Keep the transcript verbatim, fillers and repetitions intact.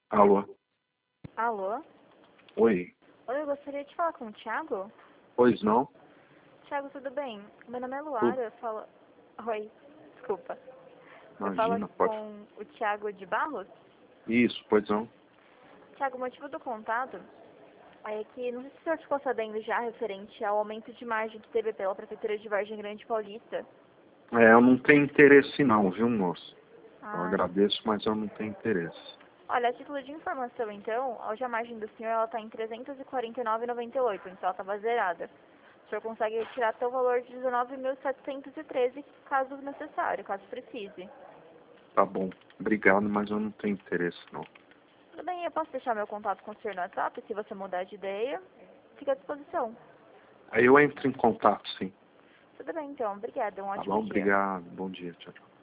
Alô? Alô? Oi. Oi, eu gostaria de falar com o Thiago. Pois não? Thiago, tudo bem? Meu nome é Tudo. Luara, eu falo... Oi, desculpa. Eu falo Imagina, pode. com o Thiago de Barros. Isso, pois não. Thiago, o motivo do contato é que, não sei se o senhor ficou sabendo já, referente ao aumento de margem que teve pela Prefeitura de Vargem Grande Paulista. É, eu não tenho interesse não, viu, moço? Eu Ah, agradeço, mas eu não tenho interesse. olha, a título de informação, então, hoje a margem do senhor ela está em trezentos e quarenta e nove reais e noventa e oito centavos, então ela estava zerada. O senhor consegue retirar até o valor de dezenove mil setecentos e treze, caso necessário, caso precise. Tá bom. Obrigado, mas eu não tenho interesse não. Tudo bem, eu posso deixar meu contato com o senhor no WhatsApp, se você mudar de ideia, fica à disposição. Aí eu entro em contato, sim. Tudo bem, então. Obrigada. Um Tá ótimo bom? dia. Obrigado. Bom dia. Tchau, tchau.